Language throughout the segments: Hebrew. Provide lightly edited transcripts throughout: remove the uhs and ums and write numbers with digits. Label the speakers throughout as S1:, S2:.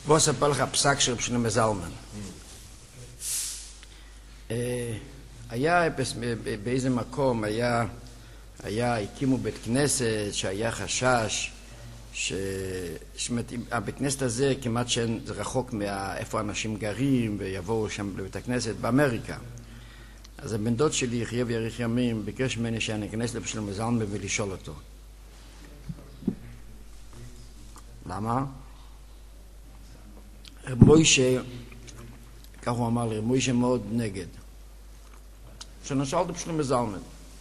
S1: בוא אספר לך פסק של רב שלמה זלמן. היה באיזה מקום, הקימו בית כנסת שהיה חשש הבית כנסת הזה כמעט שזה רחוק מאיפה אנשים גרים ויבואו שם לבית הכנסת באמריקה. אז הבן דוד שלי, יחיה ויאריך ימים, ביקש ממני שאני אכנס לרב שלמה זלמן ולשאול אותו. למה? רב מוישה, כך הוא אמר לי, רב מוישה מאוד נגד. כשנשאל את רב שלמה זלמן,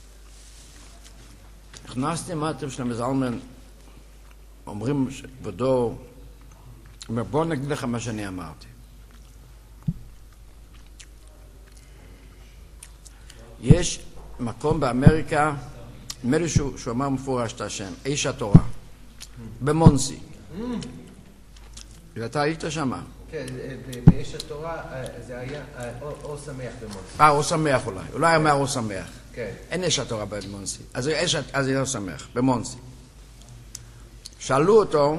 S1: נכנסתי, אמרתי רב שלמה זלמן, אומרים שכבודו, אומר, בוא נגיד לך מה שאני אמרתי. יש מקום באמריקה, נדמה לי שהוא אמר מפורש את השם, איש התורה, במונסי. ואתה היית שמה?
S2: כן, באיש התורה זה היה אור שמח במונסי.
S1: אור שמח אולי אמר אור שמח.
S2: כן.
S1: אין איש התורה במונסי, אז זה אור שמח, במונסי. שאלו אותו,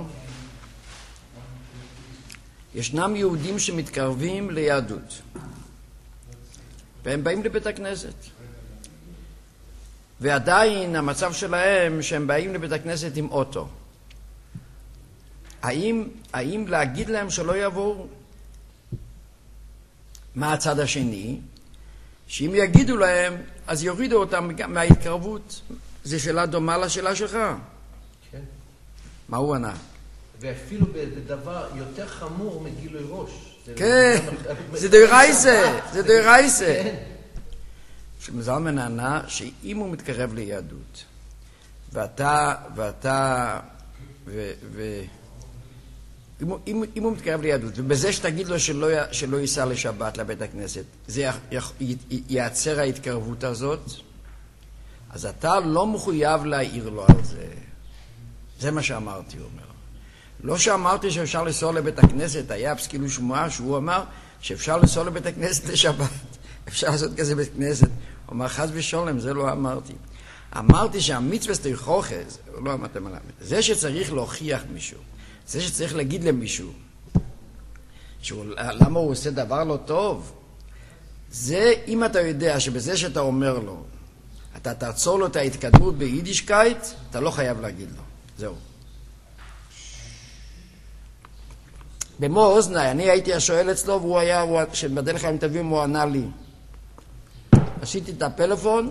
S1: ישנם יהודים שמתקרבים ליהדות, והם באים לבית הכנסת. ועדיין המצב שלהם שהם באים לבית הכנסת עם אוטו. האם להגיד להם שלא יבואו? מה הצד השני? שאם יגידו להם, אז יורידו אותם מההתקרבות. זו שאלה דומה לשאלה שלך.
S2: כן.
S1: מה הוא ענה?
S2: ואפילו בדבר יותר חמור מגילוי ראש.
S1: כן, זה דרייסה, זה דרייסה. שלמה זלמן ענה שאם הוא מתקרב ליהדות, אם הוא מתקרב ליהדות, ובזה שתגיד לו שלא ייסע לשבת לבית הכנסת, זה ייעצר ההתקרבות הזאת, אז אתה לא מחויב להעיר לו על זה. זה מה שאמרתי, הוא אומר. לא שאמרתי שאפשר לנסוע לבית הכנסת, היה פסקילו שמועה שהוא אמר שאפשר לנסוע לבית הכנסת לשבת. אפשר לעשות כזה בית כנסת. הוא אמר, חס ושולם, זה לא אמרתי. אמרתי שהמצווה סתיכוחז, לא אמרתם עליו. זה שצריך להוכיח מישהו, זה שצריך להגיד למישהו, למה הוא עושה דבר לא טוב, זה אם אתה יודע שבזה שאתה אומר לו, אתה תעצור לו את ההתקדמות ביידישקייט, אתה לא חייב להגיד לו. זהו. במו אוזני, אני הייתי השואל אצלו, והוא היה, שבדרך כלל מתביאים, הוא ענה לי. עשיתי את הפלאפון,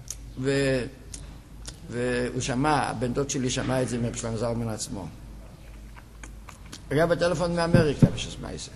S1: והוא שמע, הבן דוד שלי שמע את זה מרב שלמה זלמן עצמו. היה בטלפון מאמריקה, בששמה איזה.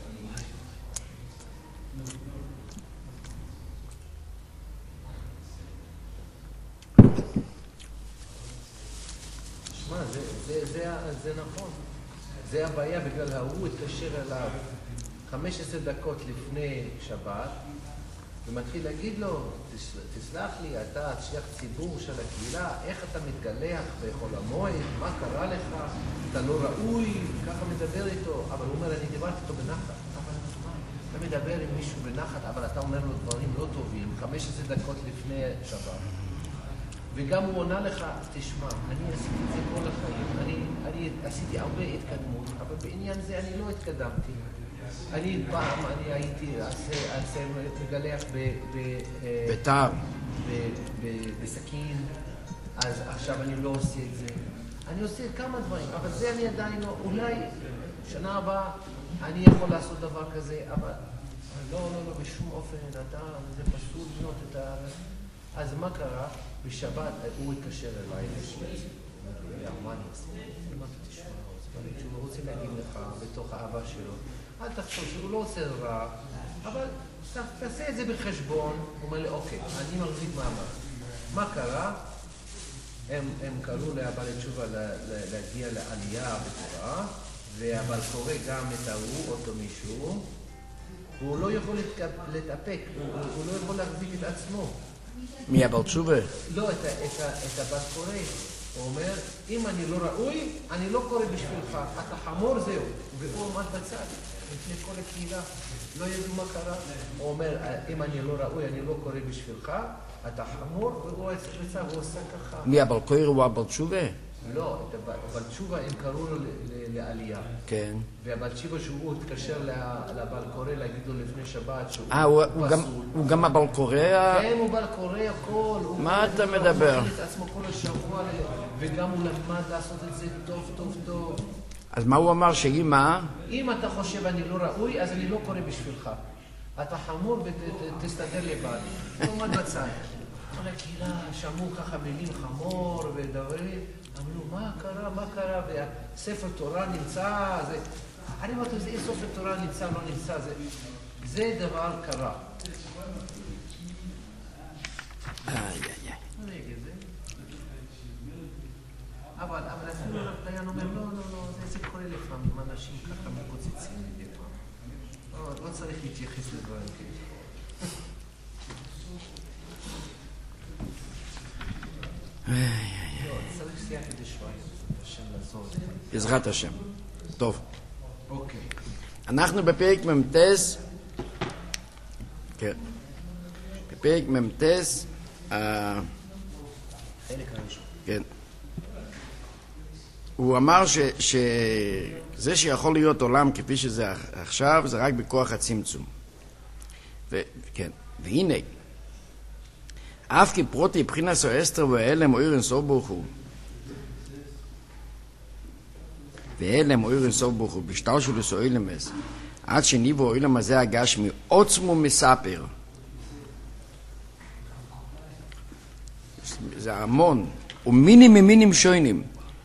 S2: שמע, זה נכון. זה הבעיה בגלל ההוא התקשר אליו 15 דקות לפני שבת, ומתחיל להגיד לו, תסלח לי, אתה שליח ציבור של הקהילה, איך אתה מתגלח בחול המועד, מה קרה לך, אתה לא ראוי, ככה מדבר איתו, אבל הוא אומר, אני דיברתי איתו בנחת, אבל אתה מדבר עם מישהו בנחת, אבל אתה אומר לו דברים לא טובים, 15 דקות לפני שבת. וגם הוא עונה לך, תשמע, אני עשיתי את זה כל החיים, אני עשיתי הרבה התקדמות, אבל בעניין זה אני לא התקדמתי. אני פעם, אני הייתי מגלח
S1: בתר,
S2: בסכין, אז עכשיו אני לא עושה את זה. אני עושה כמה דברים, אבל זה אני עדיין לא, אולי שנה הבאה אני יכול לעשות דבר כזה, אבל לא, בשום אופן, זה פשוט לבנות את ה... אז מה קרה? בשבת הוא התקשר אליי לשבת. מה אני עושה? אמרתי, תשמע, הוא רוצה להגיד לך בתוך האהבה שלו. אל תחשוב שהוא לא עושה רע, אבל תעשה את זה בחשבון. הוא אומר לי, אוקיי, אני מחזיק מעמד. מה קרה? הם קראו לאבא לתשובה להגיע לעלייה בתורה, אבל קורא גם את ההוא, אותו מישהו, והוא לא יכול להתאפק, הוא לא יכול להחזיק את עצמו.
S1: מי אבא תשובה?
S2: לא, את הבת קורא. הוא אומר, אם אני לא ראוי, אני לא קורא בשבילך. אתה חמור זהו. והוא עמד בצד, לפני כל הקהילה. לא ידעו מה קרה. הוא אומר, אם אני לא ראוי, אני לא קורא בשבילך. אתה חמור, והוא בצד, הוא עושה ככה.
S1: מי אבא קורא הוא אבא תשובה?
S2: לא, את הבעל תשובה הם קראו לו לעלייה.
S1: כן.
S2: והבעל תשובה שהוא התקשר לבעל קורא להגיד לו לפני שבת שהוא פסול.
S1: הוא גם הבעל קורא?
S2: כן, הוא בעל קורא הכל.
S1: מה אתה מדבר?
S2: הוא מכין את עצמו כל השבוע, וגם הוא למד לעשות את זה טוב, טוב, טוב.
S1: אז מה הוא אמר? שאמא?
S2: אם אתה חושב אני לא ראוי, אז אני לא קורא בשבילך. אתה חמור ותסתדר לבד. הוא עומד בצד. כל הקהילה שמעו ככה מילים חמור ודברים, אמרו, מה קרה, מה קרה? והספר תורה נמצא, אני אומר, זה ספר תורה נמצא, לא נמצא, זה דבר קרה. אבל אפילו דיין אומר, לא, זה קורה לפעמים, אנשים ככה מקוצצים מדי פעם. לא צריך להתייחס לדברים כאלה. צריך סייעתא דשמיא, השם לעזור.
S1: בעזרת השם. טוב.
S2: אוקיי.
S1: אנחנו בפרק מ"ט, כן. בפרק מ"ט,
S2: חלק הראשון.
S1: כן. הוא אמר שזה שיכול להיות עולם כפי שזה עכשיו, זה רק בכוח הצמצום. כן. והנה, אף כי פרוטי בחינס או אסתר והלם או אירן סוף ברוך הוא, והלם או אירן סוף ברוך הוא, בשטר שלו סו אילמס, עד שניבו אילם הזה הגשמי, עוצמו מספר. זה המון, ומינים ממינים שוינים.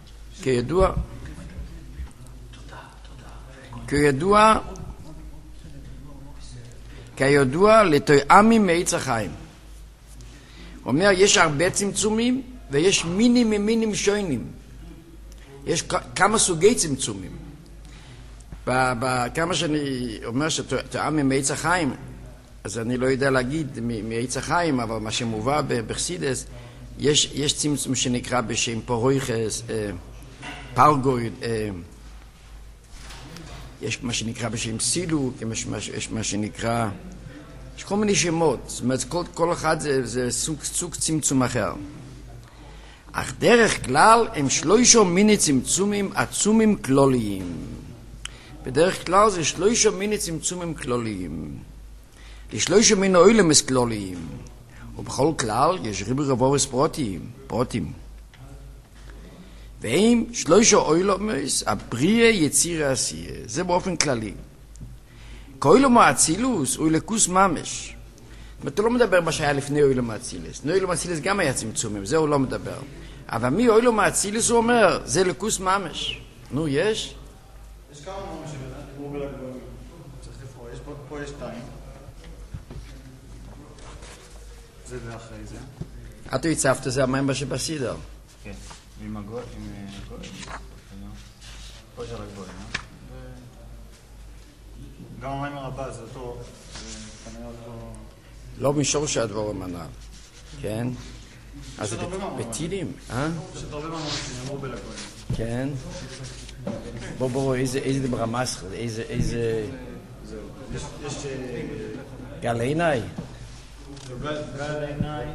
S1: כידוע לתואמים מעץ החיים. הוא אומר, יש הרבה צמצומים ויש מינים ממינים שוינים. יש כמה סוגי צמצומים. כמה שאני אומר שתואמים מעץ החיים, אז אני לא יודע להגיד מעץ החיים, אבל מה שמובא בחסידות, יש צמצום שנקרא בשם פורויכס, פרגויד, יש מה שנקרא בשם סילוק, יש מה שנקרא, יש כל מיני שמות, זאת אומרת כל אחד זה סוג צמצום אחר. אך דרך כלל הם 3 מיני צמצומים עצומים כלוליים. בדרך כלל זה 3 מיני צמצומים כלוליים. ל3 מיני אילמס כלוליים. ובכל כלל יש ריבוי רבורס פרוטים. והם 3 אילמס הבריאה יציר העשייה. זה באופן כללי. כאילום האצילוס הוא אלוקוס ממש. זאת אומרת, הוא לא מדבר מה שהיה לפני אילום האצילוס. לפני אילום האצילוס גם היה צמצומים, זה הוא לא מדבר. אבל מי אילום האצילוס הוא אומר, זה אלוקוס ממש. נו, יש?
S3: יש כמה ממש שדיברו בלגבוהים. צריך לפרוע, פה יש 2. זה ואחרי זה.
S1: אתה הצפת זה המים שבסידר.
S3: כן, ועם הגוי, פה יש על הגבוהים. גם המים הרבה זה אותו, כנראה אותו...
S1: לא מישור שהדבורם הנ"ל. כן? אז זה בטילים, אה?
S3: פשוט הרבה ממש שנאמרו בלגבוהים.
S1: כן. בואו, איזה דברה מסחר, איזה...
S3: יש...
S1: גל עיניי.
S3: גל עיניי.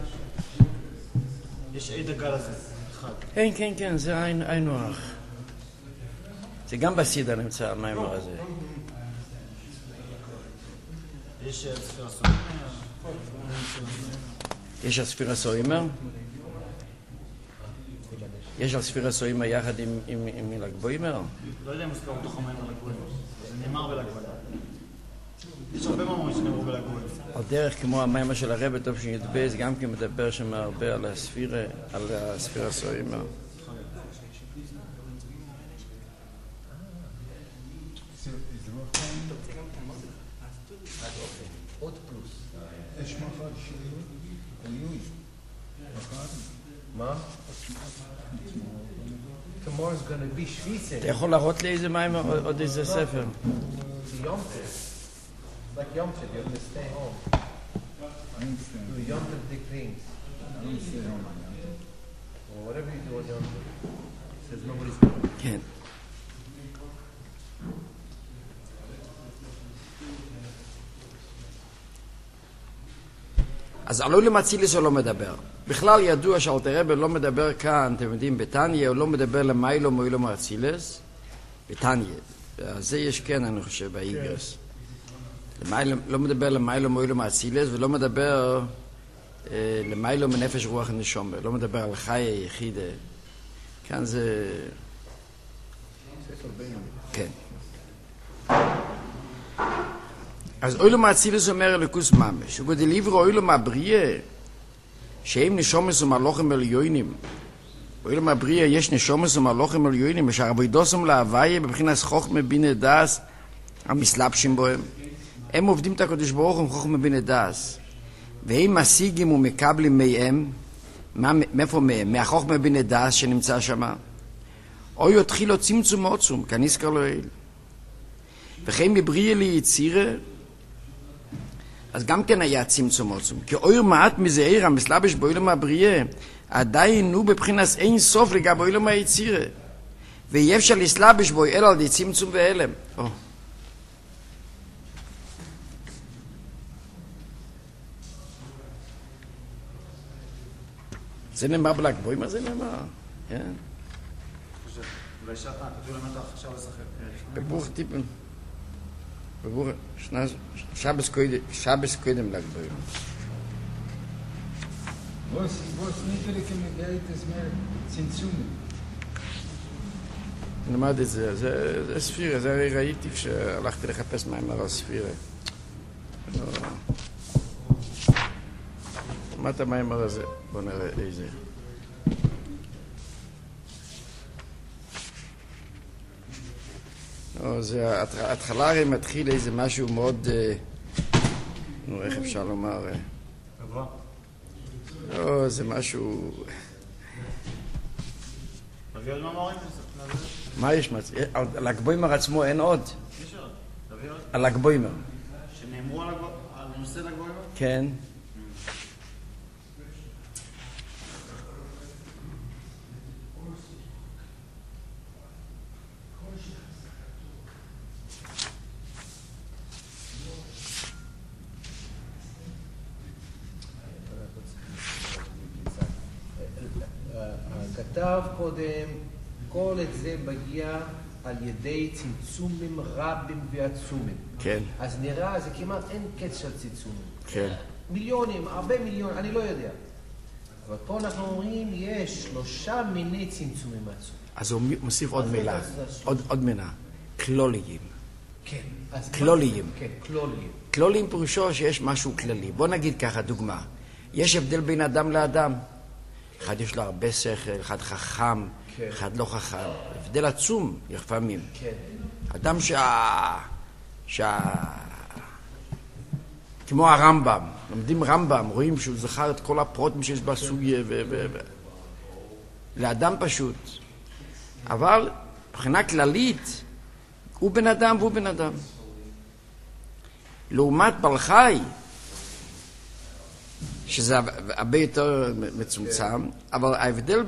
S3: יש עד הגל הזה, אחד.
S1: כן, זה עין נוח. זה גם בסידה נמצא המיימר הזה.
S3: יש ספירה סוימר.
S1: יש הספירה סוימר? יש הספירה סוימר יחד עם לגבוימר?
S3: לא יודע אם מוזכר בתוך המים בלגבוים. זה נאמר בלגבוים. יש הרבה ממש שנאמרו בלגבוים.
S1: על דרך כמו המיימר של הרב טוב שידבז, גם כי מדבר שם הרבה על הספירה סוימר.
S2: עוד פלוס.
S4: יש מחר שיעור, עיון.
S2: מה? Tomorrow is going to be Shvitze.
S1: אתה יכול להראות לי איזה מים עוד איזה ספר?
S2: It's Yom Tov. It's like Yom Tov. You have to stay home.
S4: I understand.
S2: Do Yom Tov things.
S4: I don't stay home on Yom Tov.
S2: Or whatever you do on Yom Tov. Says nobody's going to.
S1: כן. אז עלו למצילס הוא לא מדבר. בכלל ידוע שאלתר רבי לא מדבר כאן, אתם יודעים, בתניא, הוא לא מדבר למיילו מוילו מאצילס, בתניא. זה יש כן, אני חושב, באיגרס. לא מדבר למיילו מוילו מאצילס, ולא מדבר למיילו מנפש רוח נשומר. לא מדבר על חי היחיד. כאן זה... כן. אז אוילו מאצילס אומר אלוקוס ממש. ובדליברו אוילו מהבריאה, שהם נשומס ומלוכים עליונים. אוילו מהבריאה יש נשומס ומלוכים עליונים, אשר עבודוסם להוויה בבחינת חוכמה בינה דאס המסלבשים בהם. הם עובדים את הקדוש ברוך הוא עם חוכמה בינה דאס. והם משיגים ומקבלים מהם, מאיפה מהם? מהחוכמה בינה דאס שנמצא שם. או יתחילו צמצום עוצום, כנזכר לו אל. וכן בבריאה ליצירה, אז גם כן היה צמצום עוצום. כי אויר מעט מזעיר המסלבש באוילם הבריאה, עדיין הוא בבחינת אין סוף לגבי אוילם היצירה. ואי אפשר לסלבש בו אלא על די צמצום ואלם. זה נאמר בל"ג בעומר, זה נאמר. כן.
S3: אולי שאתה, כתוב למטה עכשיו לשחק.
S1: בברוך טיפן. בברוך, שבס קודם ל"ג בעומר.
S4: Was nicht Geld ist mehr צמצום.
S1: למד את זה, זה ספירה, זה הרי ראיתי כשהלכתי לחפש מאמר על ספירה. מה את המאמר הזה? בוא נראה איזה. זה התחלה הרי מתחיל איזה משהו מאוד, איך אפשר לומר? לא, זה משהו...
S3: תביא עוד מאמרים?
S1: מה יש? על ל"ג בעומר עצמו אין עוד? על ל"ג בעומר.
S3: שנאמרו על נושא ל"ג בעומר?
S1: כן.
S2: כתב קודם, כל את זה מגיע על ידי צמצומים רבים ועצומים.
S1: כן.
S2: אז נראה, זה כמעט אין קץ של צמצומים.
S1: כן.
S2: מיליונים, הרבה מיליונים, אני לא יודע. אבל פה אנחנו אומרים, יש 3 מיני צמצומים עצומים.
S1: אז הוא מוסיף עוד מילה, עוד מילה. כלוליים.
S2: כן.
S1: כלוליים.
S2: כן, כלוליים.
S1: כלוליים פירושו שיש משהו כללי. בוא נגיד ככה, דוגמה. יש הבדל בין אדם לאדם. אחד יש לו הרבה שכל, אחד חכם, כן. אחד לא חכם. הבדל עצום, לפעמים.
S2: כן.
S1: אדם כמו הרמב"ם, לומדים רמב"ם, רואים שהוא זכר את כל הפרוטים שיש בסוגיה לאדם פשוט. אבל מבחינה כללית, הוא בן אדם והוא בן אדם. לעומת בעל חי, שזה הרבה יותר מצומצם, אבל ההבדל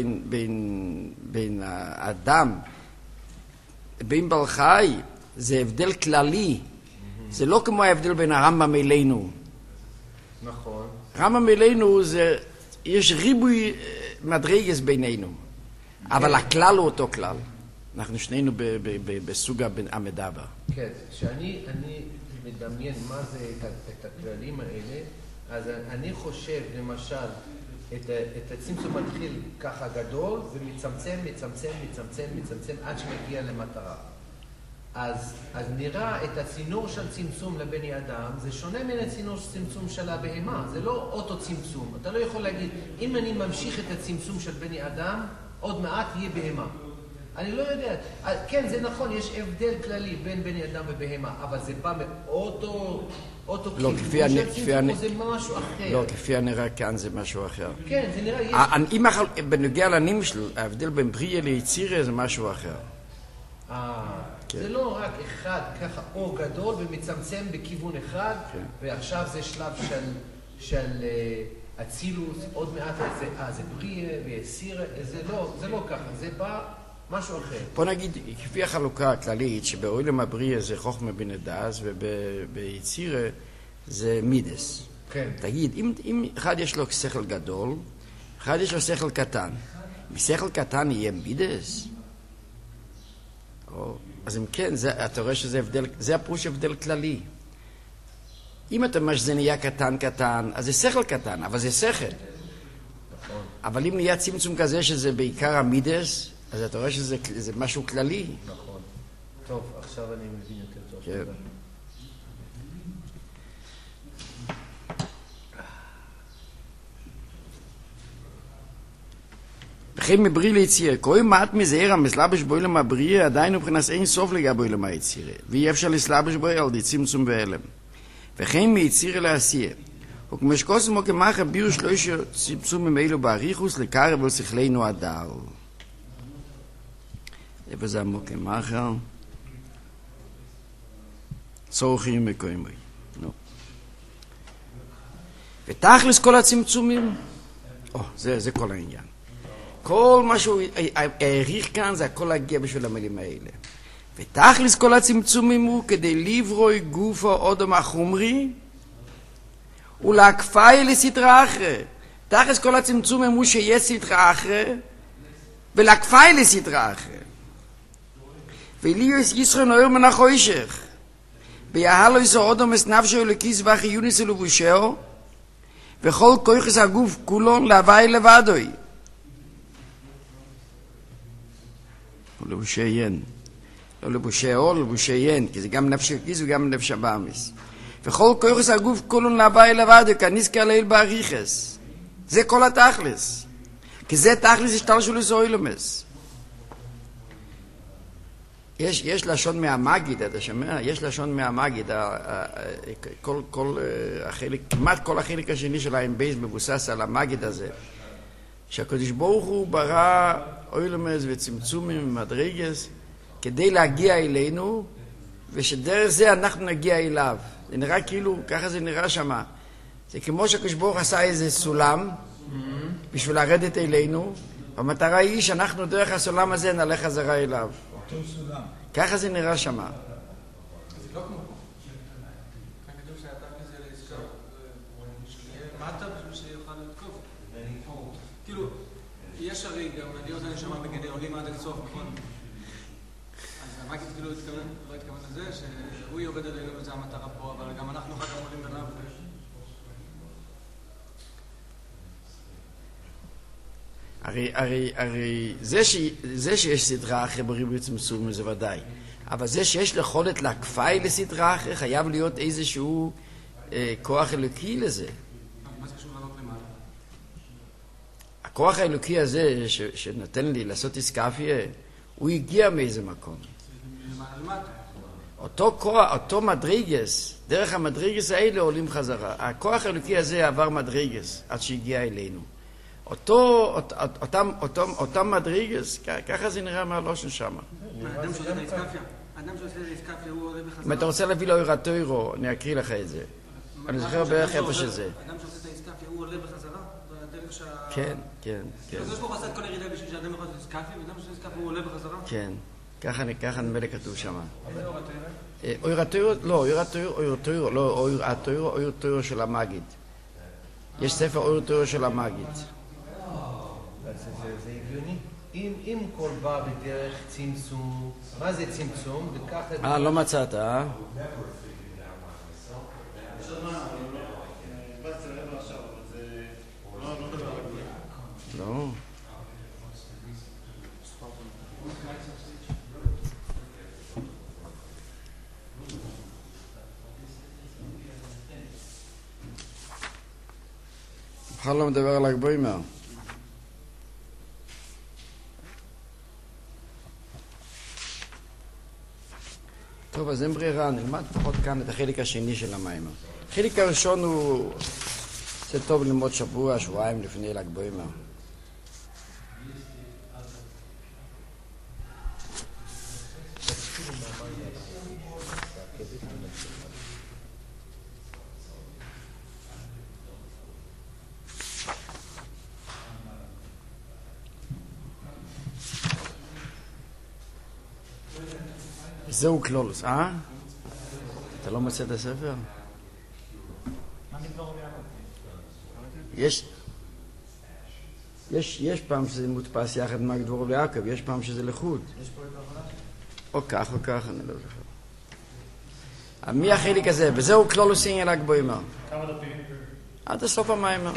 S1: בין האדם, בין בעל חי, זה הבדל כללי. זה לא כמו ההבדל בין הרמב"ם אלינו.
S2: נכון.
S1: רמב"ם אלינו זה, יש ריבוי מדרגס בינינו, אבל הכלל הוא אותו כלל. אנחנו שנינו בסוג המדבר.
S2: כן, כשאני מדמיין מה זה את הכללים האלה, אז אני חושב, למשל, את הצמצום מתחיל ככה גדול, ומצמצם, עד שמגיע למטרה. אז נראה את הצינור של צמצום לבני אדם, זה שונה מן הצינור של צמצום של הבהמה, זה לא אותו צמצום. אתה לא יכול להגיד, אם אני ממשיך את הצמצום של בני אדם, עוד מעט יהיה בהמה. אני לא יודע. כן, זה נכון, יש הבדל כללי בין בני אדם ובהמה, אבל זה בא מאותו
S1: לא, כפי
S2: משהו אחר.
S1: לא, כפי הנראה כאן זה משהו אחר.
S2: כן, זה נראה...
S1: בנוגע לנמשל, ההבדל בין בריאה ליצירה זה משהו אחר.
S2: זה לא רק אחד ככה אור גדול ומצמצם בכיוון אחד, ועכשיו זה שלב של אצילוס, עוד מעט זה בריאה ויצירה, זה לא ככה, זה בא משהו אחר.
S1: בוא נגיד, כפי החלוקה הכללית, שבעולם הבריאה זה חוכמה בינה דאס, וביצירה זה מידס.
S2: כן.
S1: תגיד, אם אחד יש לו שכל גדול, אחד יש לו שכל קטן, משכל קטן יהיה מידס? אז אם כן, אתה רואה שזה הבדל, זה הפירוש הבדל כללי. אם אתה אומר שזה נהיה קטן, אז זה שכל קטן, אבל זה שכל.
S2: נכון.
S1: אבל אם נהיה צמצום כזה שזה בעיקר המידס, אז אתה רואה שזה משהו כללי.
S2: נכון. טוב, עכשיו אני מבין יותר טוב.
S1: כן.
S2: תודה.
S1: וכן מבריא ליציר, כל מעט מזעיר המסלבש בוילם הבריא, עדיין מבחינת אין סוף לגבי בוילם היציר, ואי אפשר לסלבש בו על די צמצום ואלם. וכן מיציר לעשייה. וכמשקוס מו כמחה בירו שלוש צמצום ממילא בעריכוס לקרב ושכלנו הדל. איפה זה מו כמחה? צורכים מקוימוי. ותכלס כל הצמצומים, זה כל העניין. כל מה שהוא העריך כאן זה הכל להגיע בשביל המילים האלה. ותכלס כל הצמצומים הוא כדי לברוי גופו אודם החומרי ולהקפאי לסתרה אחרי. תכלס כל הצמצומים הוא שיש סתרה אחרי ולהקפאי לסתרה אחרי. וליוס ישרו נויר מן החוישך ויהלו יסו אודם את נפשו לכיס והחיוניס ולבושהו וכל כוחס הגוף כולו להווי לבדוי. לבושי ין. לא לבושי אול, לבושי ין, כי זה גם נפש הכיס וגם נפש הבאמיס. וכל כוחס הגוף כולון להווי לבדוי, כנזכר ליל בעריכס. זה כל התכלס. כי זה תכלס השתלשו לסוילומס. יש לשון מהמגיד, אתה שומע? יש לשון מהמגיד. כמעט כל החלק השני של האמבייס מבוסס על המגיד הזה. שהקדוש ברוך הוא ברא אוילמס וצמצומים ומדרגס כדי להגיע אלינו, ושדרך זה אנחנו נגיע אליו. זה נראה כאילו, ככה זה נראה שמה. זה כמו שהקדוש ברוך הוא עשה איזה סולם בשביל לרדת אלינו, והמטרה היא שאנחנו דרך הסולם הזה נלך חזרה אליו.
S4: אותו סולם.
S1: ככה זה נראה שמה.
S5: זה לא כמו פה. כאן כתוב שהתכלס זה לעסקה. מה אתה בשביל שיוכל לתקוף? כאילו, יש הרי גם עליות הנשמה בגדר עולים עד הסוף, נכון? אז המגיד כאילו לא התכוון לזה, שהוא יורד עלינו וזה המטרה פה, אבל גם אנחנו אחר כך עולים בניו.
S1: הרי זה שיש סדרה אחרי בריבוי צמצום זה ודאי, אבל זה שיש יכולת להקפאי לסדרה אחרי חייב להיות איזשהו כוח אלוקי לזה.
S5: מה זה קשור לעלות למעלה?
S1: הכוח האלוקי הזה שנותן לי לעשות איסקאפיה, הוא הגיע מאיזה מקום.
S5: למעלה.
S1: אותו כוח, אותו מדרגס, דרך המדרגס האלה עולים חזרה. הכוח האלוקי הזה עבר מדרגס עד שהגיע אלינו. אותם מדרגס, ככה זה נראה מהלושן שמה.
S5: האדם שעושה את האיסקאפיה, הוא עולה בחזרה.
S1: אם אתה רוצה להביא לו אירטוירו, אני אקריא לך את זה. אני זוכר בערך איפה שזה.
S5: האדם שעושה את האיסקאפיה, הוא עולה בחזרה? בדרך שה...
S1: כן.
S5: אז יש פה עשה את כל הירידה בשביל שאדם יכול לעשות איסקאפיה, ואדם שעושה איסקאפיה, הוא עולה בחזרה?
S1: כן. ככה נדמה לי כתוב שמה. אירטוירו, לא, אירטוירו של המגיד. יש ספר אירטוירו של המגיד.
S2: זה הגיוני. אם כל בא בדרך צמצום, מה זה צמצום?
S1: לא מצאת, אה? לא. בכלל לא מדבר על הגבוימר. טוב, אז אין ברירה, נלמד פחות כאן את החלק השני של המיימר. החלק הראשון הוא... זה טוב ללמוד שבוע, שבועיים לפני ל"ג בעומר. זהו כלולוס, אה? אתה לא מוצא את הספר?
S3: מה מדבר רבי יעקב?
S1: יש פעם שזה מודפס יחד עם הגדבור ויעקב, יש פעם שזה לחוד.
S3: יש פה את ההבנה?
S1: או כך או כך, אני לא זוכר. מי החלק הזה? וזהו כלולוס עניין ל"ג בעומר.
S3: כמה דפים?
S1: עד הסוף המיימר.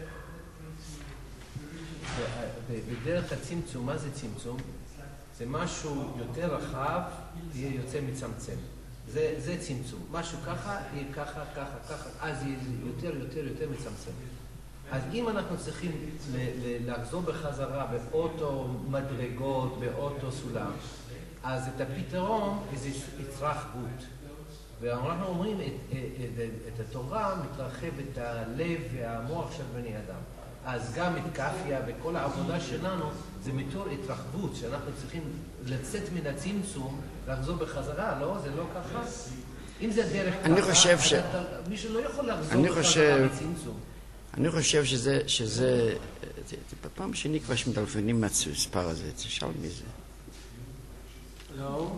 S2: בדרך הצמצום, מה זה צמצום? זה משהו יותר רחב, יהיה יוצא מצמצם. זה צמצום. משהו ככה, יהיה ככה, ככה, ככה, אז יהיה יותר מצמצם. אז אם אנחנו צריכים לחזור בחזרה באוטו מדרגות, באוטו סולם, אז את הפתרון זה התרחבות. ואנחנו אומרים, את התורה מתרחב את הלב והמוח של בני אדם. אז גם את קפיה וכל העבודה שלנו זה מתור התרחבות, שאנחנו צריכים לצאת מן הצמצום, לחזור בחזרה, לא? זה לא ככה? אם זה דרך ככה,
S1: אני חושב
S2: מישהו לא יכול לחזור בחזרה מצמצום.
S1: אני חושב שזה בפעם שני כבר שמטלפנים מהספר הזה, תשאל מי זה.
S5: לא.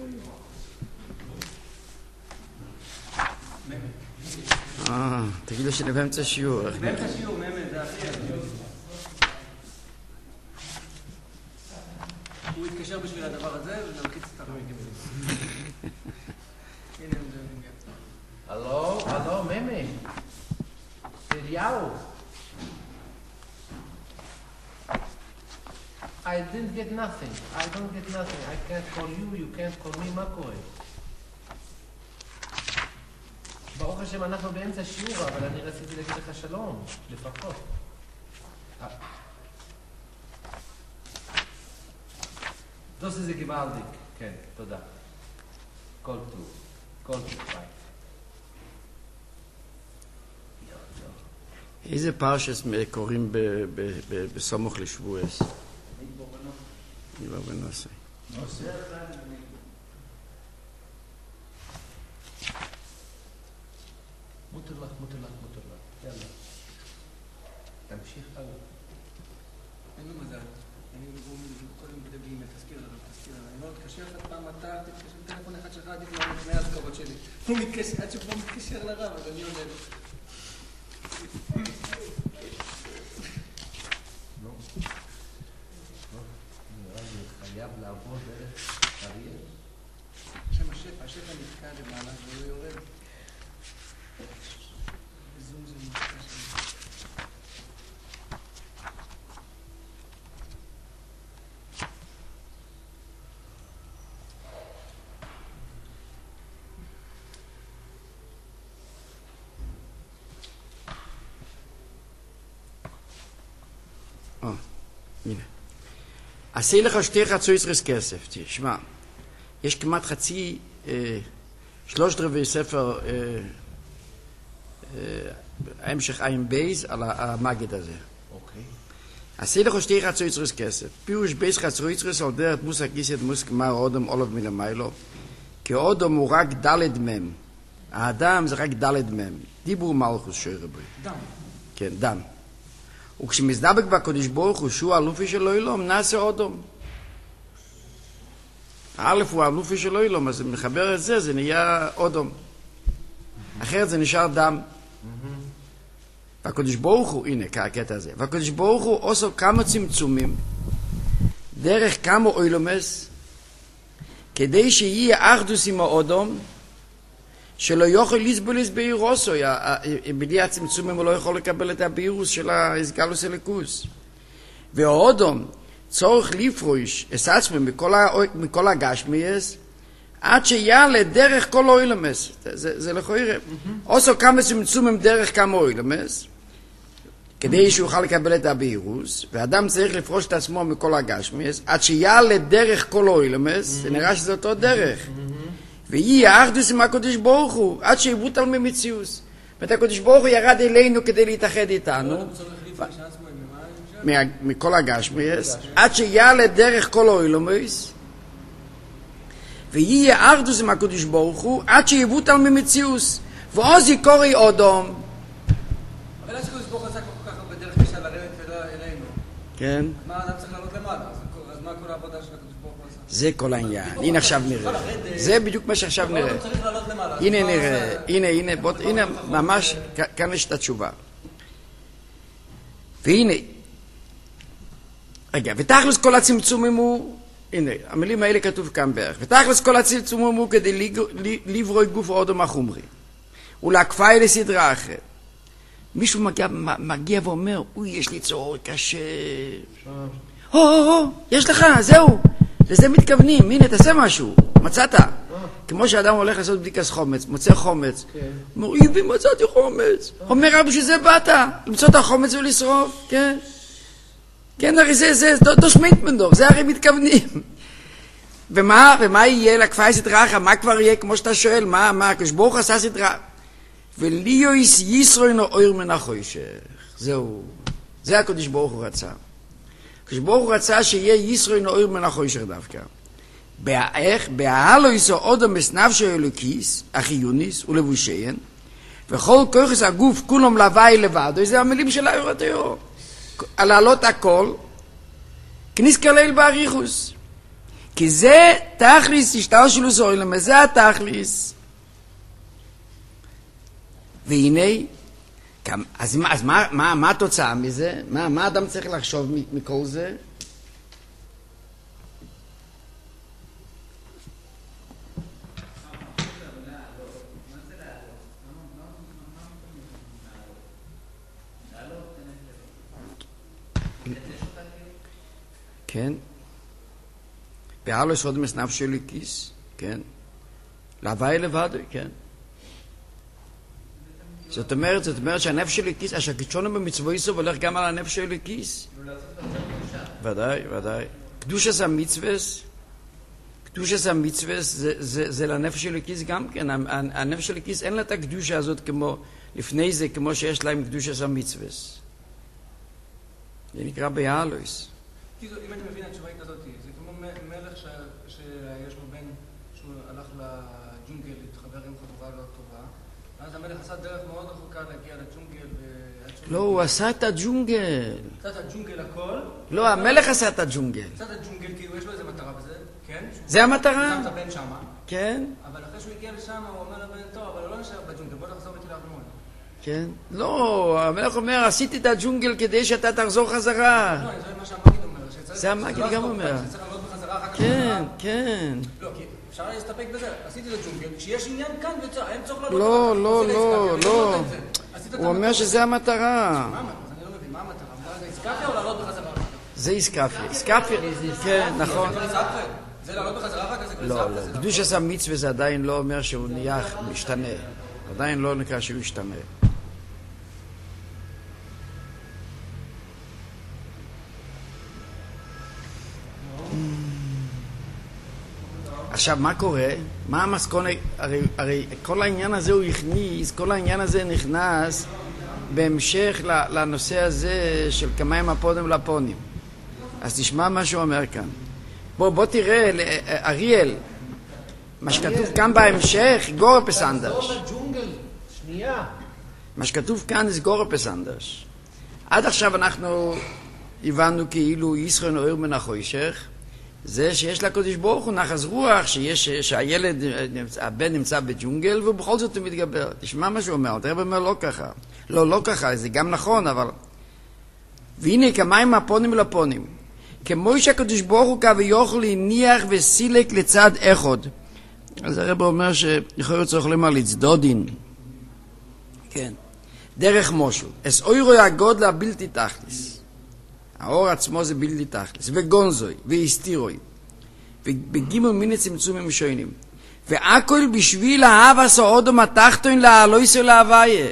S1: תגיד לו שאני באמצע שיעור.
S5: באמצע שיעור, זה אחר. הוא התקשר בשביל הדבר הזה, ולמקיץ את הרמי. הנה, זה מגיע.
S2: הלו, ממי. אליהו. I didn't get nothing. I don't get nothing. I can't call you, you can't call me. מה קורה? ברוך השם, אנחנו באמצע שיעור, אבל אני רציתי להגיד לך שלום, לפחות. Das ist gewaltig. כן, תודה. כל טוב, ביי.
S1: איזה פרשס קוראים בסמוך לשבועס? מדבר בנושא.
S2: מותר לך. יאללה. תמשיך הלאה.
S5: אין לו מזל. אני קודם מדברים, תזכיר עליו. אני לא מתקשר לך פעם, אתה תתקשר טלפון אחד שלך, עדיף לו לפני הזכרות שלי. הוא מתקשר, עד שהוא כבר מתקשר לרב, אז אני עונה לו.
S2: לא. נראה לי חייב לעבוד דרך אריאל.
S5: שם השפע נתקע למעלה והוא יורד. בזום זה נתקע שם.
S1: הנה. עשי לך שתי חצויצרס כסף, תשמע, יש כמעט חצי, 3/4 ספר המשך עין בייז על המגד הזה.
S2: אוקיי.
S1: עשי לך שתי חצויצרס כסף. פירוש בייז חצויצרס על דרך מוסק גיסד מוסק מר אודם אולב מן המיילו, כי אודם הוא רק דלת מם. האדם זה רק דלת מם. דיבור מלכוס שוי רבי.
S5: דם.
S1: כן, דם. וכשמזדבק בקודש ברוך הוא שהוא האלופי של אילום, נעשה אודום. א' הוא האלופי של אילום, אז מחבר את זה, זה נהיה אודום. אחרת זה נשאר דם. והקודש ברוך הוא, הנה, כהקטע הזה, והקודש ברוך הוא עושה כמה צמצומים, דרך כמה אילומס, כדי שיהיה אחדוס עם האודום, שלא יוכל לסבולס באירוסו, בלי הצמצומים הוא לא יכול לקבל את הבאירוס של הסגלוס אליקוס. והאודום צורך לפרוש את עצמו מכל הגשמייס, עד שיעלה דרך כל אוילמס. זה לכוירה. עושה כמה צמצומים דרך כמה אוילמס, כדי שהוא יוכל לקבל את הבאירוס, ואדם צריך לפרוש את עצמו מכל הגשמייס, עד שיעלה דרך כל אוילמס, זה נראה שזה אותו דרך. ויהיה אחדוס עם הקודש ברוך הוא, עד שיבוטל ממציאוס. ואת הקודש ברוך הוא ירד אלינו כדי להתאחד איתנו, מכל הגשמייס, עד שיעלה דרך כל אוילומס, ויהיה אחדוס עם הקודש ברוך הוא, עד שיבוטל ממציאוס. ועוז יקורי אודום.
S5: אבל אז הקודש ברוך הוא עשה כל כך הרבה דרך קשה לרדת ולא אלינו.
S1: כן.
S5: מה האדם צריך לעלות למעלה? אז מה כל העבודה של הקודש ברוך הוא עשה?
S1: זה כל העניין. הנה עכשיו נראה. זה בדיוק מה שעכשיו נראה. הנה נראה. הנה, ממש, כאן יש את התשובה. והנה, רגע, ותכלס כל הצמצומים הוא, הנה, המילים האלה כתוב כאן בערך, ותכלס כל הצמצומים הוא כדי לברוא גוף האדם החומרי, ולהקפיי לסדרה אחרת. מישהו מגיע ואומר, אוי, יש לי צעור קשה. יש לך, זהו. לזה מתכוונים, הנה, תעשה משהו, מצאת. כמו שאדם הולך לעשות בדיקת חומץ, מוצא חומץ. אומר, איבי, מצאתי חומץ. אומר, בשביל זה באת, למצוא את החומץ ולשרוף, כן? כן, הרי זה דושמית מנדור, זה הרי מתכוונים. ומה יהיה לקפאי סדרה? מה כבר יהיה, כמו שאתה שואל, מה, כשברוך עשה סדרה? וליויס ישרוינו אויר מן החושך. זהו. זה הקדוש ברוך הוא רצה. הקדוש ברוך הוא רצה שיהיה ישרוינו אויר מן החושך דווקא. בהאלויסו אודם מסנפשו אלוקיס, החיוניס ולבושיין, וכל כוחס הגוף כולם לוואי לבדו, זה המילים של האור התיאור. להעלות הכל, כניס כליל באריכוס. כי זה תכליס השתלשלוס אוילם, זה התכליס. והנה, אז מה התוצאה מזה? מה אדם צריך לחשוב מכל זה? כן. בהלוס עוד מסנף שלי כיס, כן. להווי לבד, כן. זאת אומרת שהנפש שלי כיס, השקיצ'ונה במצוו איסו הולך גם על הנפש שלי כיס. ודאי. קדושת המצווס זה לנפש שלי כיס גם כן. הנפש שלי כיס אין לה את הקדושה הזאת כמו לפני זה, כמו שיש להם קדושת המצווס. זה נקרא בהלוס.
S5: אם אני מבין התשובה היא כזאת, זה כמו מלך שיש לו בן שהוא הלך לג'ונגל להתחבר עם חבורה לא טובה, ואז המלך עשה דרך מאוד רחוקה להגיע לג'ונגל.
S1: לא, הוא עשה את הג'ונגל.
S5: עשה את הג'ונגל הכל?
S1: לא, המלך עשה את הג'ונגל.
S5: עשה את הג'ונגל כי יש לו איזה מטרה בזה, כן?
S1: זה המטרה?
S5: שם את הבן שמה.
S1: כן.
S5: אבל אחרי שהוא הגיע לשם הוא אומר לבן, טוב, אבל הוא לא נשאר בג'ונגל, בוא נחזור איתי לארמון.
S1: כן. לא, המלך אומר, עשיתי את הג'ונגל כדי שאתה תחזור חזרה.
S5: לא, זה מה שהמגיד אומר.
S1: זה המגיד גם אומר.
S5: שצריך לעלות בחזרה אחר כך.
S1: כן.
S5: לא, כי אפשר להסתפק בזה. עשיתי לג'ונגל, כשיש עניין כאן ויצא, אין צורך לעלות.
S1: לא. הוא אומר שזה המטרה.
S5: אז אני לא מבין, מה המטרה? זה איסקפיה או לעלות בחזרה?
S1: זה איסקפיה. כן, נכון.
S5: זה לעלות בחזרה אחר כך?
S1: לא. קדושת המצווה זה עדיין לא אומר שהוא נהיה משתנה. עדיין לא נקרא שהוא ישתנה. עכשיו, מה קורה? מה המסקונה? הרי כל העניין הזה הוא הכניס, כל העניין הזה נכנס בהמשך לנושא הזה של כמיים הפונים לפונים. אז תשמע מה שהוא אומר כאן. בוא תראה, אריאל, מה שכתוב כאן בהמשך, גורא פסנדש. מה שכתוב כאן זה גורא פסנדש. עד עכשיו אנחנו הבנו כאילו ישכון אור מן החושך, זה שיש לקדוש ברוך הוא נחס רוח, שהילד, הבן נמצא בג'ונגל, ובכל זאת הוא מתגבר. תשמע מה שהוא אומר, תראה אומר לא ככה. לא ככה, זה גם נכון, אבל... והנה כמיים הפונים לפונים. כמו שהקדוש ברוך הוא כביכול הניח וסילק לצד אחד. אז הרב אומר שיכול להיות צריך לומר לצדודין. כן. דרך משהו. אס אוירוי הגודל הבלתי תכליס. האור עצמו זה בלתי תכלס, וגונזוי, והסתירוי, ובגימו מיני צמצומים שונים. והכל בשביל האבס האודום התחתון להלויסו להוויה.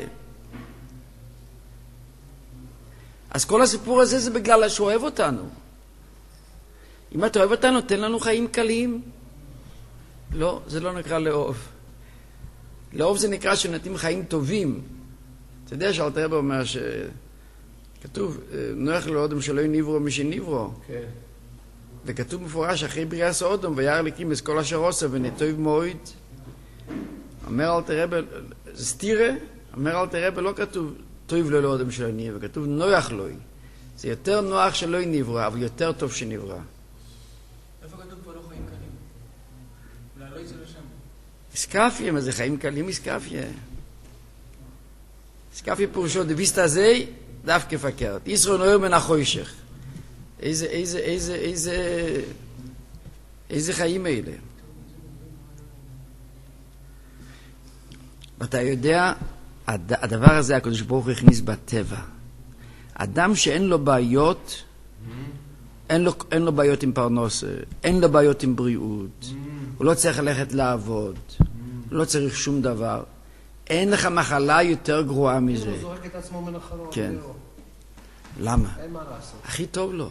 S1: אז כל הסיפור הזה זה בגלל שהוא אוהב אותנו. אם אתה אוהב אותנו, תן לנו חיים קלים. לא, זה לא נקרא לאהוב. לאהוב זה נקרא שנתים חיים טובים. אתה יודע שאלתר רבי אומר כתוב, נוח לאודם שלא נברו משנברו. כן. וכתוב מפורש, אחרי בריאת האודם, וירא אלוקים את כל אשר עושה, ונטוב מאוד. אומר אלתר רבי, סתירה, אומר אלתר רבי, לא כתוב, טוב לו לאודם שלא נברא, כתוב נוח לו. זה יותר נוח שלא נברא, אבל יותר טוב שנברא.
S5: איפה כתוב פה לא חיים קלים? אולי לא יצא לשם.
S1: איסקפיה, מה זה חיים קלים איסקפיה? איסקפיה פירושו דביסטה זה, דווקא פקרת. ישראל נוער מן החושך. איזה חיים אלה. ואתה יודע, הדבר הזה הקדוש ברוך הוא הכניס בטבע. אדם שאין לו בעיות, אין לו בעיות עם פרנוס, אין לו בעיות עם בריאות, הוא לא צריך ללכת לעבוד, הוא לא צריך שום דבר. אין לך מחלה יותר גרועה מזה.
S2: הוא זורק את עצמו מן החלום.
S1: כן. למה?
S2: אין מה לעשות.
S1: הכי טוב לו.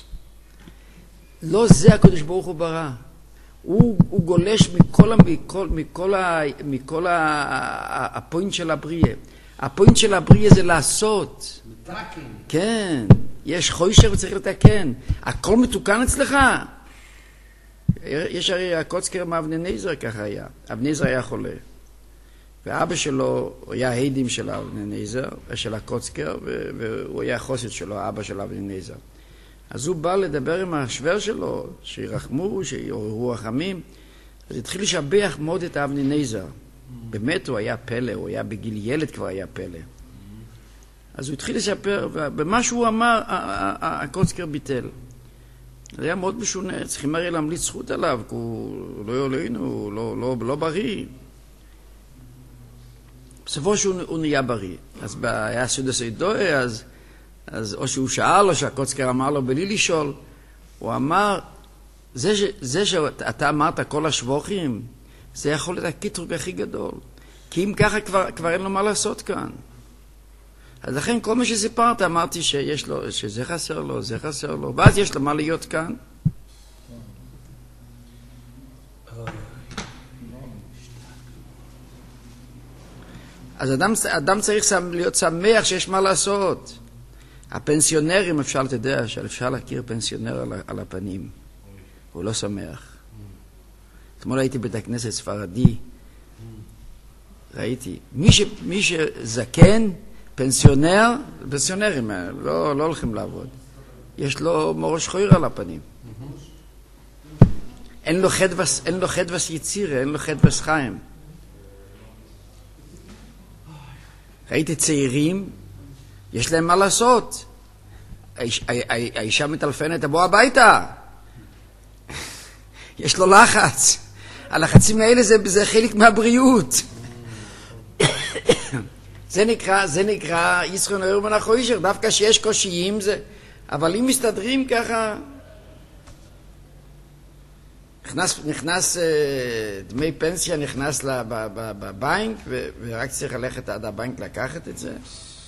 S1: לא זה הקדוש ברוך הוא ברא. הוא גולש מכל הפוינט של הבריאה. הפוינט של הבריאה זה לעשות.
S2: מתקן.
S1: כן. יש חוישר וצריך לתקן. הכל מתוקן אצלך. יש הרי הקוצקר מאבני נזר ככה היה. אבני נזר היה חולה. ואבא שלו היה העדים של אבני נזר, של הקוצקר, והוא היה חוסד שלו, אבא של אבני נזר. אז הוא בא לדבר עם השוור שלו, שירחמו, שיעוררו רחמים. אז התחיל לשבח מאוד את אבני נזר. באמת הוא היה פלא, הוא היה בגיל ילד כבר היה פלא. אז הוא התחיל לשפר, ובמה שהוא אמר, הקוצקר ביטל. זה היה מאוד משונה, צריכים הרי להמליץ זכות עליו, כי הוא לא יולנו, הוא לא בריא. בסופו שהוא נהיה בריא. אז היה סודה סיידוי, אז או שהוא שאל, או שהקוצקר אמר לו בלי לשאול, הוא אמר, זה שאתה אמרת כל השבוכים, זה יכול להיות הקיטרוג הכי גדול. כי אם ככה כבר אין לו מה לעשות כאן. אז לכן כל מה שסיפרת אמרתי שיש לו, שזה חסר לו, זה חסר לו, ואז יש לו מה להיות כאן. אז אדם צריך להיות שמח שיש מה לעשות. הפנסיונרים, אפשר להכיר פנסיונר על הפנים. הוא לא שמח. אתמול הייתי בית הכנסת ספרדי, ראיתי, מי שזקן, פנסיונרים, לא הולכים לעבוד. יש לו מורש חויר על הפנים. אין לו חדווס יציר, אין לו חדווס חיים. ראיתי צעירים, יש להם מה לעשות. האישה מטלפנת, תבוא הביתה. יש לו לחץ. הלחצים האלה זה חלק מהבריאות. זה נקרא ישראל נוער מן החושך, דווקא שיש קושיים זה, אבל אם מסתדרים ככה, נכנס דמי פנסיה, נכנס בבנק, ורק צריך ללכת עד הבנק לקחת את זה.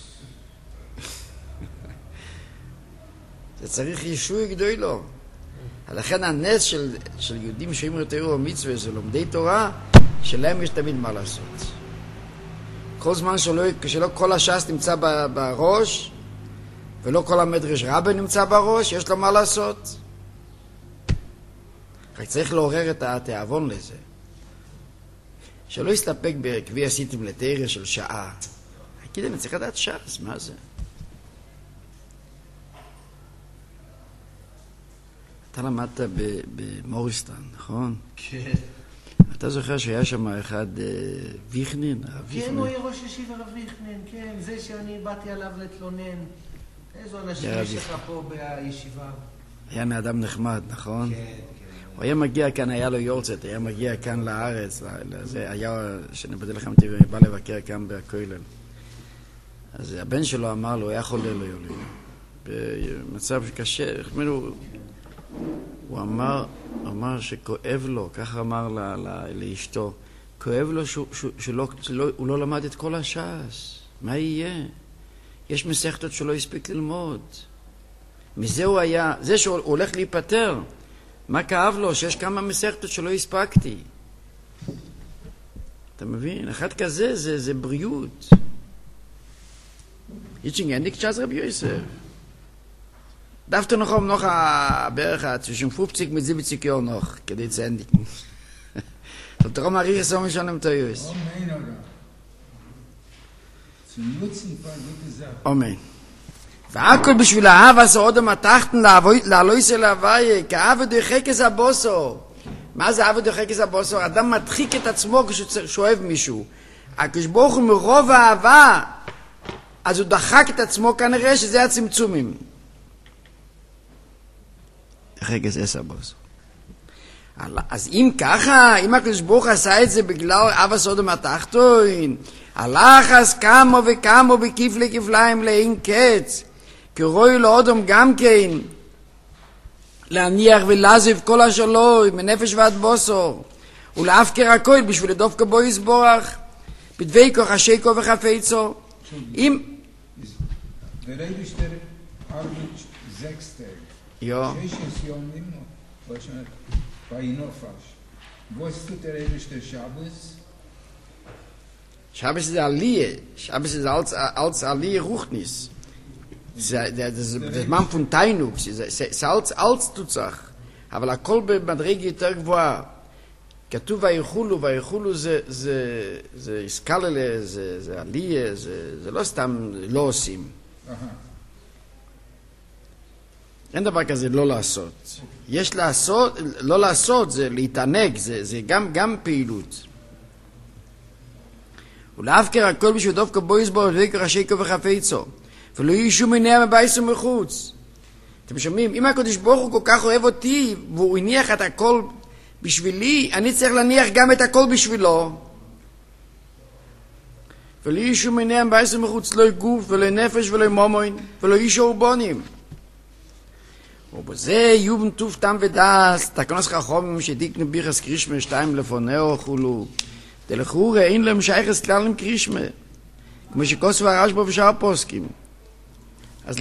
S1: זה צריך ישוי גדול לו. לכן הנס של יהודים שאומרים תורה ומצווה זה לומדי תורה, שלהם יש תמיד מה לעשות. כל זמן שלא כל הש"ס נמצא בראש, ולא כל המדרש רבה נמצא בראש, יש לו מה לעשות. רק צריך לעורר את התיאבון לזה. שלא יסתפק בכבי עשיתם לתרא של שעה. כדי אני צריך לדעת ש"ס, מה זה? אתה למדת במוריסטן, נכון?
S2: כן.
S1: אתה זוכר שהיה שם אחד ויכנין?
S2: כן, הוא היה ראש ישיבה רב ויכנין, כן. זה שאני באתי עליו להתלונן. איזו אנשים יש לך פה בישיבה?
S1: היה מאדם נחמד, נכון?
S2: כן, כן.
S1: הוא היה מגיע כאן, היה לו יורצת, היה מגיע כאן לארץ. זה היה, שנבדל לכם, בא לבקר כאן בכולל. אז הבן שלו אמר לו, היה חולה לו יולי. במצב קשה, הוא אמר שכואב לו, ככה אמר לאשתו, כואב לו שהוא לא למד את כל הש"ס. מה יהיה? יש מסכתות שלא הספיק ללמוד. מזה הוא היה, זה שהוא הולך להיפטר. מה כאב לו? שיש כמה מסכתות שלא הספקתי. אתה מבין? אחד כזה זה בריאות. יצ'ינגנדיק צ'אז רבי יוסף. דווקא noch בערך zwischen 50 mit 70 Jahren noch, כדי צנדיק. זאת אומרת, מעריך עשום ראשון עם תאיוס. אמן. והכל בשביל האהבה סעוד המתחתן לעלויס אל הוויה, כאהבה דוחקס הבוסו. מה זה אהבה דוחקס הבוסו? אדם מדחיק את עצמו כשהוא אוהב מישהו. הקדוש ברוך הוא מרוב האהבה, אז הוא דחק את עצמו כנראה שזה הצמצומים. רגע זה סבוס. אז אם ככה, אם הקדוש ברוך עשה את זה בגלל אב הסודום התחתון, הלך אז כמה וכמה בכפלי כפליים לאין קץ, כי רואי לו אודום גם כן, להניח ולעזב כל השלוי, מנפש ועד בוסור, ולהפקר הכל בשביל לדופקה בו יסבורך, בדבי כוח השקו וחפצו. אם...
S4: Der Rebischter arbeitet 6 Tage.
S1: Ja.
S4: 6 Jahre wahrscheinlich bei Inofasch. Was tut der Rebischter Shabbos?
S1: Shabbos ist Aliyah. Shabbos ist als Aliyah Ruchnis. Das Mann von Tainuk. Es ist als Tutzach. אבל הכל במדרגה יותר גבוהה. כתוב ויחולו זה איסקללה, זה עלייה, זה לא סתם לא עושים. אין דבר כזה לא לעשות. יש לעשות, לא לעשות זה להתענג, זה גם פעילות. ולהפקר הכל בשביל דווקא בו יסבור ויקר השקו וחפצו, ולא יהיו שום מניע מבייס ומחוץ. אתם שומעים? אם הקדוש ברוך הוא כל כך אוהב אותי והוא הניח את הכל בשבילי, אני צריך להניח גם את הכל בשבילו. ולא יהיו שום מניע מבייס ומחוץ, לא גוף ולא נפש ולא מומוין ולא אישו ובונים. ובזה יובן טוב תם ודס, תקנוס חכמים שדיקנו ביחס קרישמה 2 לפונאו חולו. דלחורה אין להם שייכס כלל עם קרישמה. כמו שכוסו הרשב"א ושאר הפוסקים. אז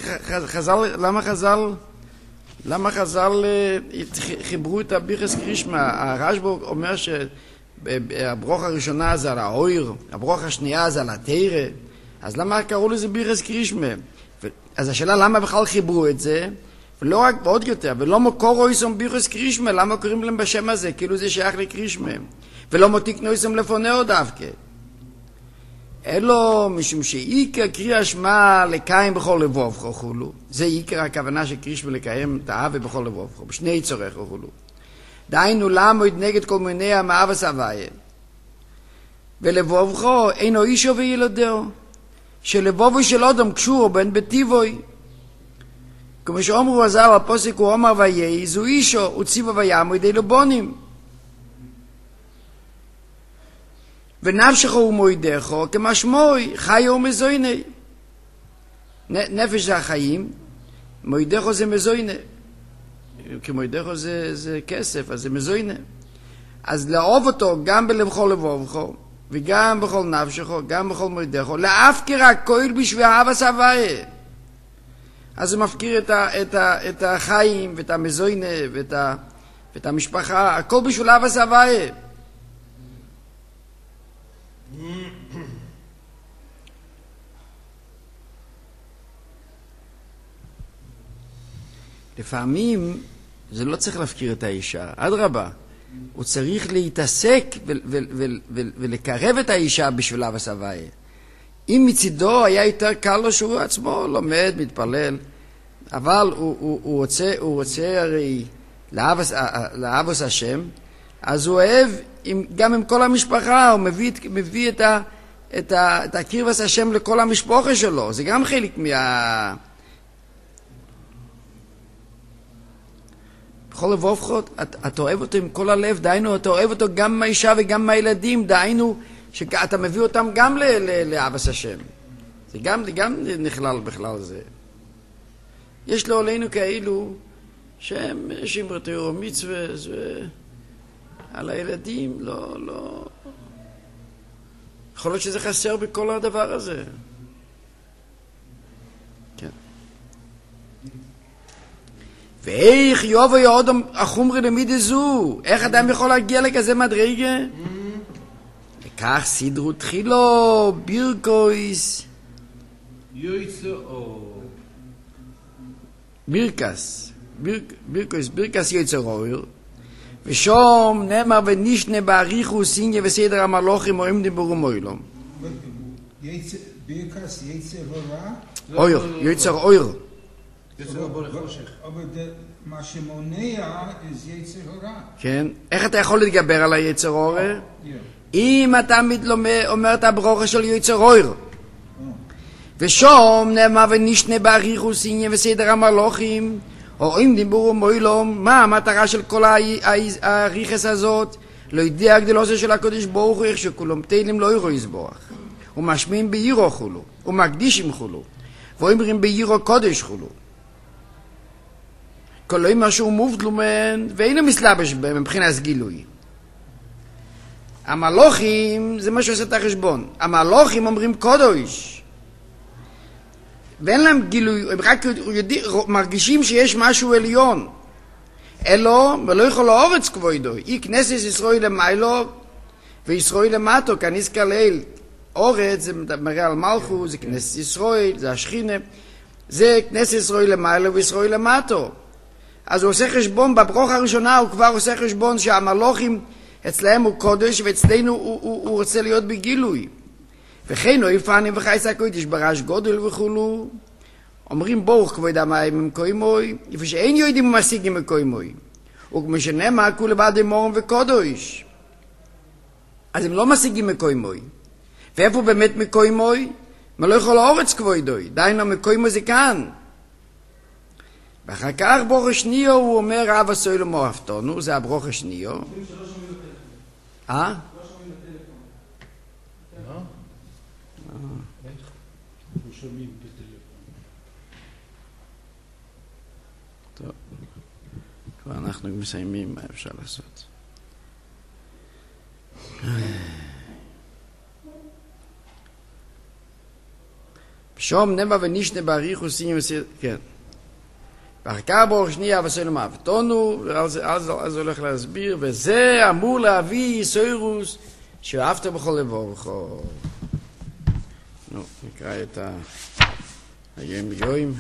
S1: למה חז"ל חיברו את הביחס קרישמה? הרשב"א אומר שהברוך הראשונה זה על האויר, הברוך השנייה זה על התירה. אז למה קראו לזה ביחס קרישמה? אז השאלה למה בכלל חיברו את זה? ולא רק ועוד יותר, ולא מקור אויסום ביחס קרישמה, למה קוראים להם בשם הזה? כאילו זה שייך לקרישמה. ולא מותיקנו אויסום לפונאו דווקא. אלו משום שעיקר קריאה שמע לקיים בכל לבוב חולו. זה עיקר הכוונה של קרישמה לקיים את האהבה בכל לבוב חולו, בשני צורך חולו. דהיינו למה נגד כל מיני המאבס הוויה. ולבוב חו אינו אישו וילדהו. שלבובו של אדם קשור בין בטיבוי. כמו שאומרו עזר הפוסק הוא אומר ויהי זו אישו וציבו ויאמו ידי לבונים. ונפשך ומוידך כמשמוי חי ומזויני. נפש זה החיים, מוידך זה מזויני. כי מוידך זה כסף, אז זה מזויני. אז לאהוב אותו גם בכל לבובך, וגם בכל נפשך, גם בכל מוידך, להפקיר הכל בשביל אהבת הוויה. אז הוא מפקיר את החיים ואת המזויני ואת המשפחה, הכל בשביל אהבת הוויה. לפעמים זה לא צריך להפקיר את האישה, אדרבה, הוא צריך להתעסק ולקרב את האישה בשבילה וסבייה. אם מצידו היה יותר קל לו שהוא עצמו לומד, מתפלל, אבל הוא רוצה הרי לאהבוס השם, אז הוא אוהב גם עם כל המשפחה, הוא מביא את הקרבס השם לכל המשפחה שלו, זה גם חלק בכל לבובך, אתה אוהב אותו עם כל הלב, דהיינו, אתה אוהב אותו גם מהאישה וגם מהילדים, דהיינו, שאתה מביא אותם גם לאהבת השם. זה גם נכלל בכלל זה. יש לעולנו כאלו שהם שמרו תורה ומצווה, על הילדים, לא. יכול להיות שזה חסר בכל הדבר הזה. כן. ואיך יובו יאודם החומרי למידי זו? איך אדם יכול להגיע לכזה מדרגה? וכך סדרו תחילו בירקויס. בירקויס יוצא אויר. ושום נאמר ונשנה בעריכו סיניה וסדר המלוכים או עמדים ברום אוילום.
S4: בירקס יצר הורא?
S1: אויר, יצר אויר.
S4: אבל מה שמונע זה יצר הורא.
S1: כן, איך אתה יכול להתגבר על היצר הורא? אם אתה אומר את הברוכה של יצר אויר. ושום נאמר ונשנה באריכוס עניין וסדר המלוכים, או אם דיברו מוילום, מה המטרה של כל האריכס הזאת? לא יודע הגדלוסו של הקודש ברוך הוא, איך שכולם תהילים לא יראו יסבורך. ומשמיעים בעירו חולו, ומקדישים חולו, ואומרים בעירו קודש חולו. כל אימא שהוא מובדלו מהן, ואינו מסלבש בהם מבחינת גילוי. המלוכים, זה מה שעושה את החשבון. המלוכים אומרים קודש. ואין להם גילוי, הם רק מרגישים שיש משהו עליון. אלו, ולא יכול לאורץ כבודו. אי כנסת ישראל למיילו, וישראל למטו, כנזכר לאל. אורץ, זה מראה על מלכו, זה כנסת ישראל, זה השכינה. זה כנסת ישראל למיילו, וישראל למטו. אז הוא עושה חשבון, בברכה הראשונה הוא כבר עושה חשבון שהמלוכים אצלהם הוא קודש, ואצלנו הוא רוצה להיות בגילוי. וכן הוא יפנים וחייס הקודש ברש גודל וכולו. אומרים ברוך כבוד המים עם קוימוי, איפה שאין יודעים ומשיגים מקוימוי. וכמו שנאמר, כולה בעד אמורם וקודש. אז הם לא משיגים מקוימוי. ואיפה באמת מקוימוי? מה לא יכול לאורץ כבודוי. דיינו מקוימוי זה כאן. ואחר כך ברוך השניו הוא אומר אב עשוי למואפתונו, זה הברוך השניו. טוב, כבר אנחנו מסיימים, מה אפשר לעשות? שום נבע ונשנה באריכוס עניין וסדר, כן. ואחר כך ברוך שנייה ועשוי למואפתונו, אז הולך להסביר, וזה אמור להביא יסוירוס שאהבת בכל לבבך. נו, נקרא את היום יוים.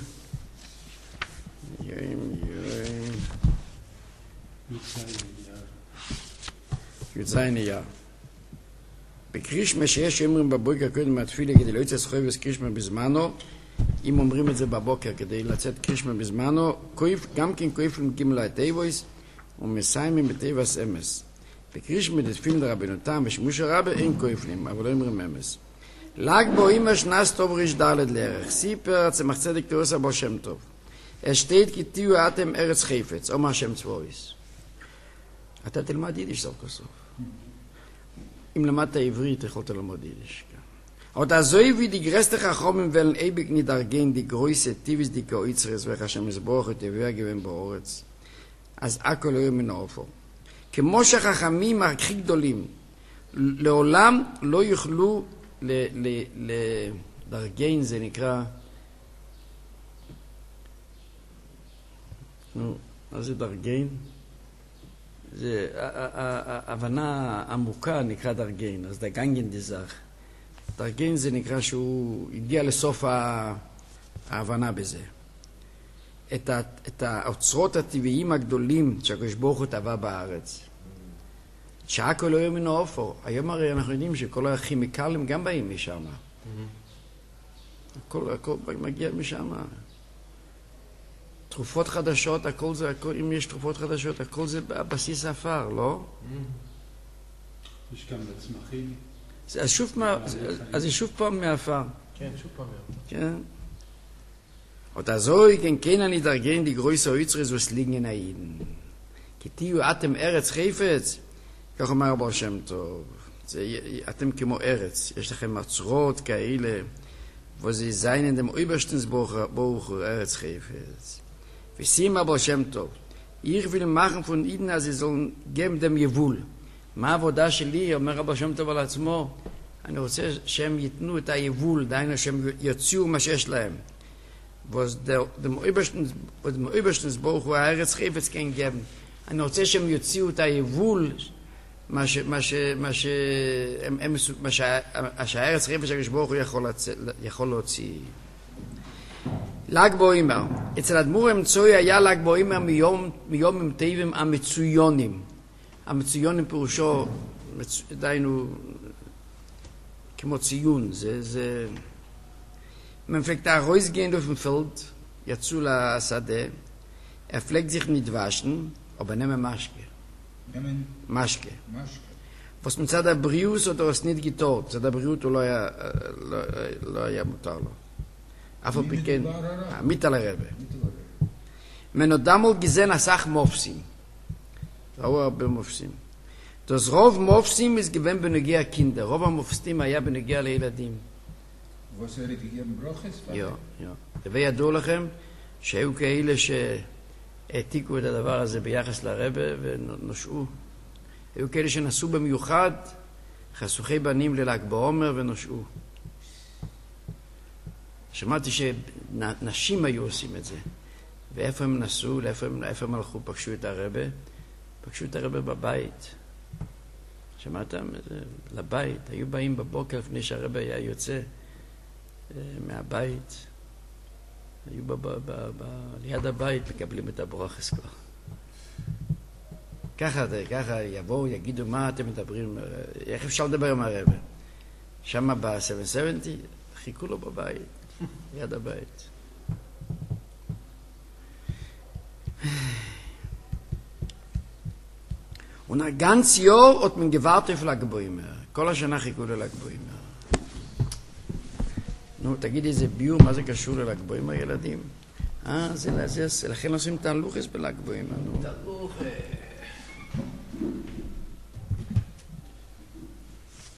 S1: יוצאין אייר. בקרישמה שיש אומרים בבוקר קודם מהתפילה כדי לא יצא סחובס קרישמה בזמנו, אם אומרים את זה בבוקר כדי לצאת קרישמה בזמנו, גם כן כואפים גימלה את איבויס ומסיימים בטבעס אמס. בקרישמה דתפים לרבנותם ושמוש הרבה אין כואפים, אבל לא אומרים אמס. לג בו אימא שנס טוב ריש דלת לערך, סיפר צמח צדק תורס אבו שם טוב. אשתית כי תהיו אתם ארץ חפץ, או מה שם צבוריס. אתה תלמד יידיש סוף כסוף. אם למדת עברית, יכולת ללמוד יידיש. אבל הזוי wie die größte Chachomim wollen ewig nicht ergehen, die Größe, Tivis, die Koitzres, welcher Hashem Yisborach et Yevea gewinn באורץ. אז הכל יהיה מן האופו. כמו שהחכמים הכי גדולים, לעולם לא יוכלו לדרגן, זה נקרא, נו, מה זה דרגן? זה הבנה עמוקה נקרא דרגן, אז דגנגן דזך. דרגן זה נקרא שהוא הגיע לסוף ההבנה בזה. את האוצרות הטבעיים הגדולים שהקדוש ברוך הוא טבע בארץ. שהכל לא יהיה מן האופו. היום הרי אנחנו יודעים שכל הכימיקלים גם באים משם. הכל מגיע משם. תרופות חדשות, הכל זה, אם יש תרופות חדשות, הכל זה בסיס אפר, לא?
S6: יש גם בצמחים.
S1: אז שוב פעם מאפר.
S2: כן, שוב פעם מאפר.
S1: כן. אותה זוי, כן כן אני דרגן די גרויסה אויצרס וסליגן האידן. כי תהיו אתם ארץ חפץ, כך אומר הבעל שם טוב. אתם כמו ארץ, יש לכם מצרות כאלה, וזה זיינן דם אויברשטנס ברוך הוא ארץ חפץ. ושים הבעל שם טוב. Ich will machen von ihnen, als sie sollen geben dem Jevul. מה העבודה שלי, אומר הבעל שם טוב על עצמו, אני רוצה שהם ייתנו את היבול, דהיינו שהם יוציאו מה שיש להם. dem Oberstens ברוך הוא הארץ חפץ כן גבן. אני רוצה שהם יוציאו את היבול, מה שהארץ חפץ שהקדוש ברוך הוא יכול להוציא. ל"ג בעומר. אצל האדמו"ר המצוי היה ל"ג בעומר מיום טבעם המצויונים. המצויונים פירושו, דהיינו, כמו ציון, זה... Man fliegt da rausgehen auf dem Feld, יצאו לשדה, pflegt sich nicht waschen, aber nehmen Maschke. Maschke. Was מצד הבריאות אותו es nicht getort, מצד הבריאות הוא לא היה מותר לו. אף על פי כן,
S4: מדובר הרב?
S1: מיטל הרבה.
S4: מתברר.
S1: מנודמול גזן אסך מופסים. ראו הרבה מופסים. אז רוב מופסים מסגוון בנגיע קינדר. רוב המופסים היה בנגיע לילדים.
S4: Was er gegeben Broches?
S1: וידעו לכם שהיו כאלה שהעתיקו את הדבר הזה ביחס לרבה ונושעו. היו כאלה שנסעו במיוחד חסוכי בנים לל"ג בעומר ונושעו. שמעתי שנשים היו עושים את זה. ואיפה הם נסעו, איפה הם הלכו, פגשו את הרבה? פגשו את הרבה בבית. שמעתם? לבית. היו באים בבוקר לפני שהרבה היה יוצא מהבית. היו ליד הבית מקבלים את הברוכס כבר. ככה יבואו, יגידו מה אתם מדברים, איך אפשר לדבר עם הרבה? שם ב-770 חיכו לו בבית, ליד הבית. Und ein ganz Jahr hat man gewartet auf Lag Boimer. כל השנה חיכו לל"ג בעומר. נו, תגידי, זה ביור, מה זה קשור לל"ג בעומר, ילדים? לכן עושים תהלוכס בל"ג בעומר, נו.
S2: תהלוכה.